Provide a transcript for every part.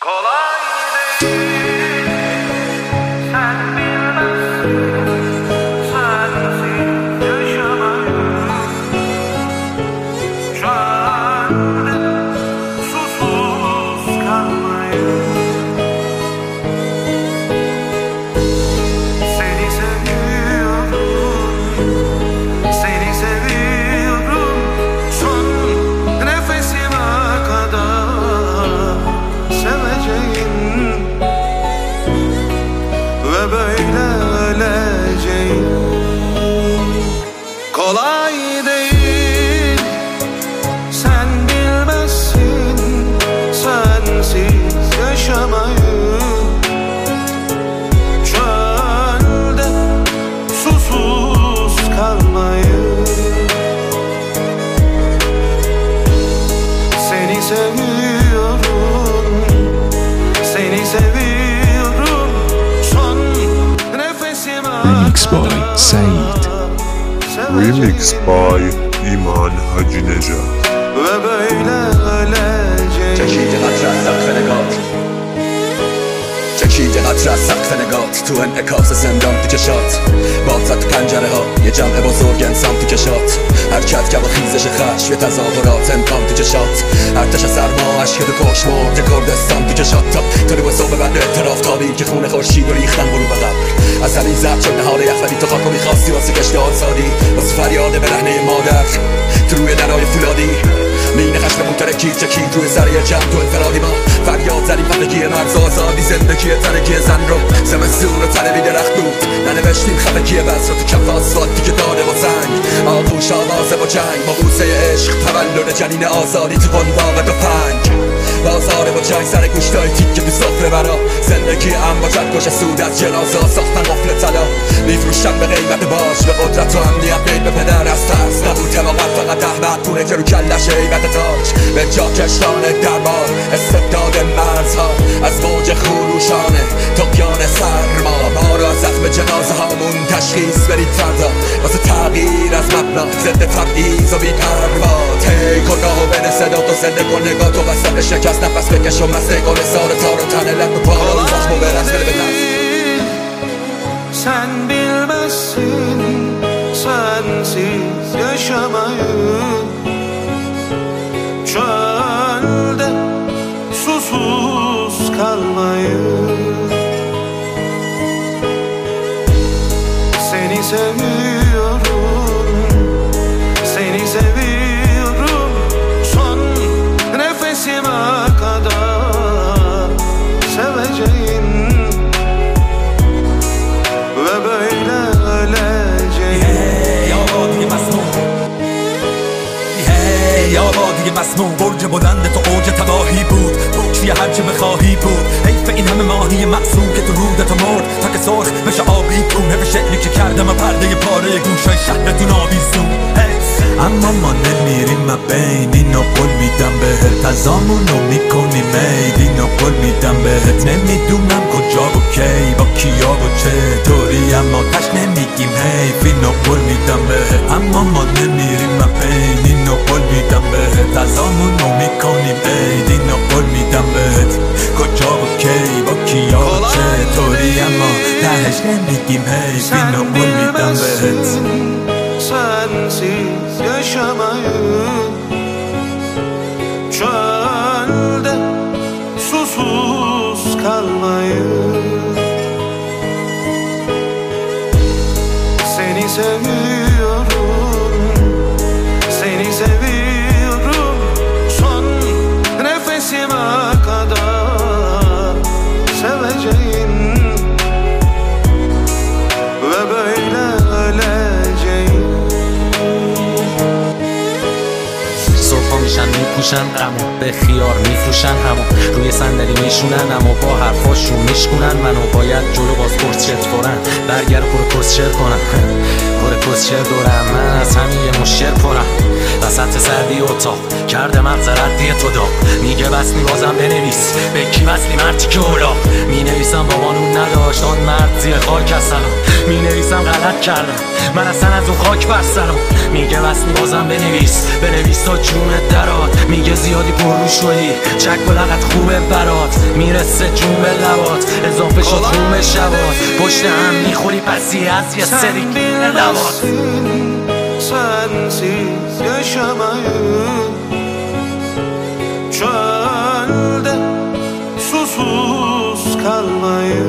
Remix by ایمان حاجی نژاد. چکید قطر از سقف نگات تو انعکاس زندان تو چشات بازد تو پنجره ها یه جمع بزرگ انسان تو کشات حرکت که با خیزش خشم یه تظاهرات امکان تو چشات ارتش سرما عشق تو کش مرد کردستان تو کشات تا طلوع صبح بعد اعتراف تابی که خون خورشید و ریختن برو به قبر از همین زد شد نهار یخوری تو خاکو میخواستی واسه کشت آزادی واسه فریاد برهنه مادر تو روی درای فولادی مین خشم مترکی چکید روی سر یه جمع تو انفرادی ما فریاد زدیم فردگی مرز آزادی زندگی ترکی زن رو زمستون و تنه بی درخت بود ننوشتیم خفکی بس رو تو کف آسفالتی که داده با سنگ آغوش آوازه با جنگ با بوسه عشق تولد جنین آزادی تو قنباغ و پنگ بازار با جنگ سر گوشتای تیکه تو سفره برا زندگی ام با جنگوش سود از جنازه ساختن قفل طلا میفروشن به قیمت باش به قدرت و امنیت بین به پدر از ترس نبود حماقت فقط احمد پونه که رو کلش هیبت تاج به جا کشتان دربار استبداد مرزها از موج خروشانه طغیان سرما ما را زخم جنازه هامون تشخیص برید فردا واسه تغییر از مبنا ضد تبعیض و بی‌پروا تی کن راهو بین صدات و زنده کن نگاه تو وسط شکست نفس بکش و مسته کن سار تار و تنه لب و پارا و زخم و برس بره به دست Sen bilmezsin sensiz yaşamayı Çölde susuz kalmayı Seni seviyorum, seni seviyorum Son nefesime kadar seveceğim Ve böyle öleceğim Hey آبادی مسموم Hey آبادی مسموم برج بلند تو اوج تباهی بود توی هرچه بخواهی بود حیف این همه ماهی معصوم که تو رودت مرد تا که سرخ بشه آبی کون حیف شعری که کردم و پرده پاره گوشای شهرتون آویزون اما ما نمیریم ما بین اینو قول میدم بهت تزامونو میکنی مید اینو قول میدم بهت نمیدونم کجا و کی با کیا و چطوری اما تش نمیگیم حیف اینو قول میدم بهت اما ما نمیریم ما بین اینو قول میدم بهت تزامونو میکنی مید اینو قول میدم بهت کجا و کی با کیا و چطوری اما تش نمیگیم حیف اینو قول میدم بهت Sensiz yaşamayı Çölde susuz kalmayı Seni seviyorum, seni seviyorum Son nefesime kadar seveceğim Ve böyle öleceğim صبحا میشن میپوشن غمو به خیار میفروشن همو روی صندلی میشونن اما با حرفاشون میشکنن منو باید جلو باز پرسچت خورن برگر پر پرسچر کنن پر پرسچر دورم من از همین یه مشکل پرم وسط سردی اتاق کرده مغز ردی تو داغ. میگه بسنی بازم بنویس به کی وصلی مرتی که اولاق. مینویسم بابانون نداشت آن مرد زیر خاک از سلام. مینویسم غلط کردم من اصلا از اون خاک بر سرم. میگه بسنی بازم بنویس تا جونت درات. میگه زیادی پررو شدی چک و لغت خوبه برات. میرسه جون به لبات اضافه شد روم شبات. پشت هم میخوری پسی از یه سری لبات. Sensiz yaşamayı çölde susuz kalmayı.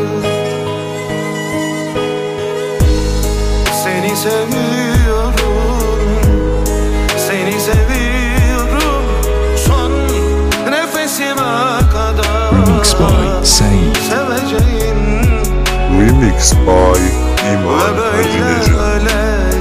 Seni seviyorum, seni seviyorum son nefesime kadar. Remix by Saint. Seveceğim Remix by İman Hacı Necat.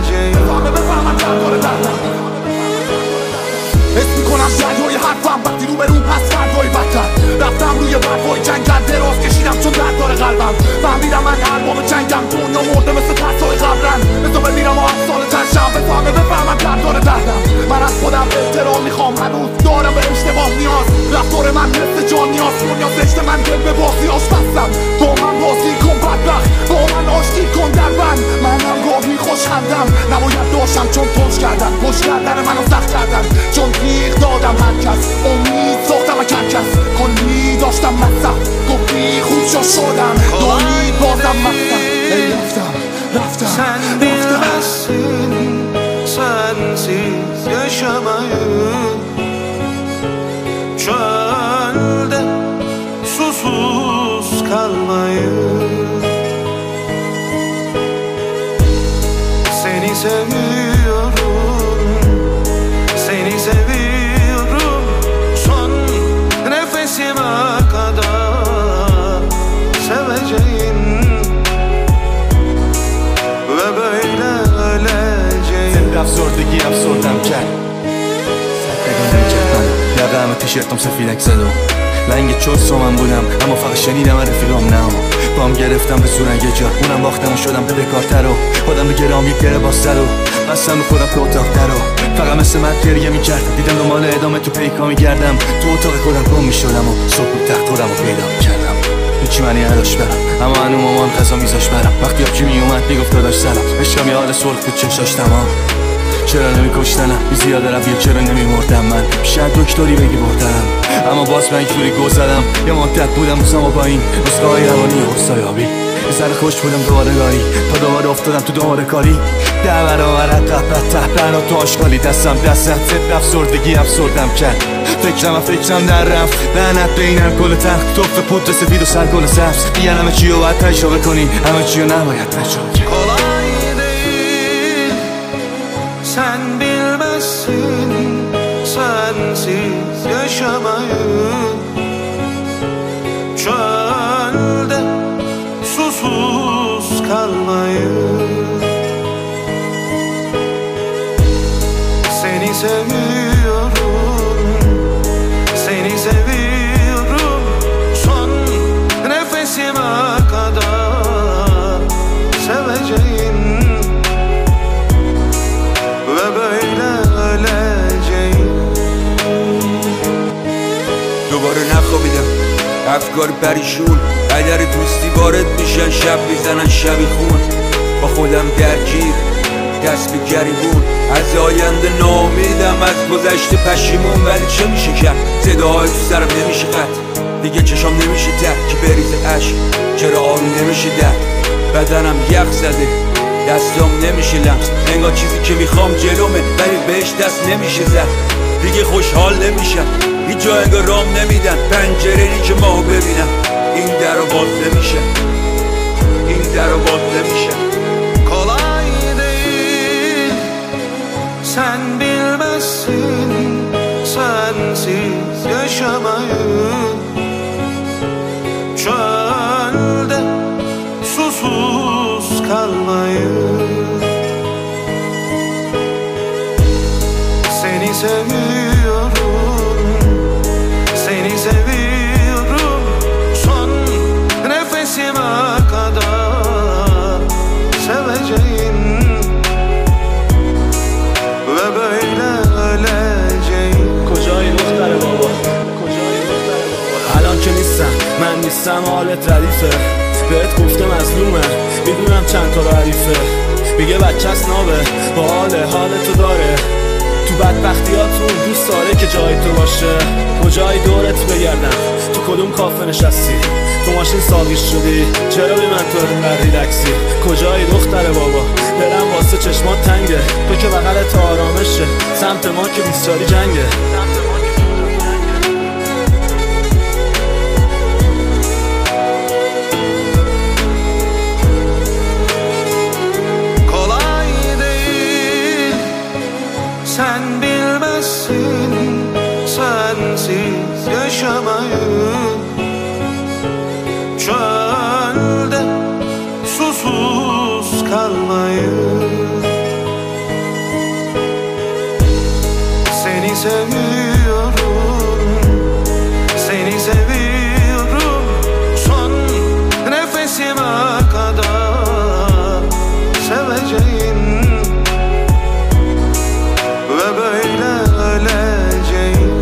حس میکنم دریای حرفم وقتی رو به رو پس فردای بدتر. رفتم روی برفای جنگل دراز کشیدم چون درد داره قلبم. فهمیدم من ارباب جنگم دنیا مرده مثل ترسای قبرن. بزا بمیرم و افسانه تنشم بفهمم درد داره دردم. من از خودم احترام میخوام هنوز دارم به اشتباه نیاز. رفتار من مثل جان نیاز دنیا زشت من دل به بازی آش بستم. با من بازی کن بدبخت با من آشتی کن در بند. منم گاهی خوشخندم نباید داشتم چون پشت کردن پشت کردن منو سخت کردن. چون تیغ دادم هر کس امید ساختم و کس کلی داشتم مصف گفتی خوب شدم دامید بازم مصف. ای رفتم Sen bilmezsin sensiz yaşamayı çölde susuz kalmayı. Seni seviyorum, seni seviyorum son nefesime kadar. Seveceğim ve böyle öleceğim. افسردگی افسردم کرد نگاه نمیکرد من یقه همه تیشرتم سفیدک زد و لنگ چوست من بودم اما فقط شنیدم از رفیقام نه بام گرفتم به صورت یه جا اونم باختم و شدم به بکارتر و خودم رو گرامی گره باستر و بستم به خودم تو اتاق در و فقط مثل من گریه میکردم. دیدم دنبال ادامه تو پیکا میگردم تو اتاق خودم گم میشدم و صبح تخت خودم رو پیدا میکردم. هیچی معنی نداشت برم اما هنو مامان غذا میذاش برم. وقتی آبجی میومد میگفت داداش سلام. عشقم یه حال سرخ بود چشاش تمام. چرا نمیکشتنم بی زیاده رویه چرا نمیمردم من. شاید دکتری بگی بردم اما باز من اینجوری گذرم. یه مدت بودم روزم و با این نسخه‌های روانی حسایابی یه ذره خوش بودم دوباره گاهی تا دوباره افتادم تو دوباره کاری. ده برابر عقب بدتر تو آشغالی دستم ضد افسردگی افسردم کرد. فکرم در رفت لعنت بینم کل تخت توف پودر سفید و سرگل سبز. دیگه همه چی رو باید تجربه کنی همه چی رو نباید تجربه کنی. Kolay değil sen bilmezsin sensiz yaşamayı çölde susuz kalmayı. Seni seviyorum, seni seviyorum son nefesime kadar. Seveceğim ve böyle öleceğim. دوباره نخوابیدم افکار پریشون قدر دوستی وارد میشن شب میزنن شبی خون. با خودم درگیر دست به گریبون از آینده ناامیدم از گذشته پشیمون. ولی چه میشه کرد صداهای تو سرم نمیشه قطع دیگه چشام نمیشه تر که بریزه عشق. چرا آروم نمیشه درد بدنم یخ زده دستام نمیشه لمس. انگار چیزی که میخوام جلومه ولی بهش دست نمیشه زد. دیگه خوشحال نمیشم هیچ جا انگار رام نمیدن پنجره‌ای که ماهو ببینم. این در رو باز نمیشه این در رو باز نمیشه. Kolay değil sen bilmezsin sensiz yaşamayı çölde susuz kalmayı. Seni seviyorum, seni seviyorum son nefesime kadar. Seveceğim ve böyle من نیستم حالت ردیفه بهت گفته مظلومه میدونم چند تا ردیفه میگه بچه است نابه با حالتو داره تو بدبختیاتون دوست داره که جای تو باشه کجای دورت بگردم تو کدوم کافه نشستی تو ماشین ساقیش شدی چرا بی من تو اینقدر ریلکسی کجای دختر بابا دلم واسه چشمات تنگه تو که بغلت آرامشه سمت ما که 24 جنگه Sen bilmezsin sensiz yaşamayı Çölde susuz kalmayı Seni seviyorum, seni seviyorum Son nefesime kadar seveceğim Ve böyle öleceğim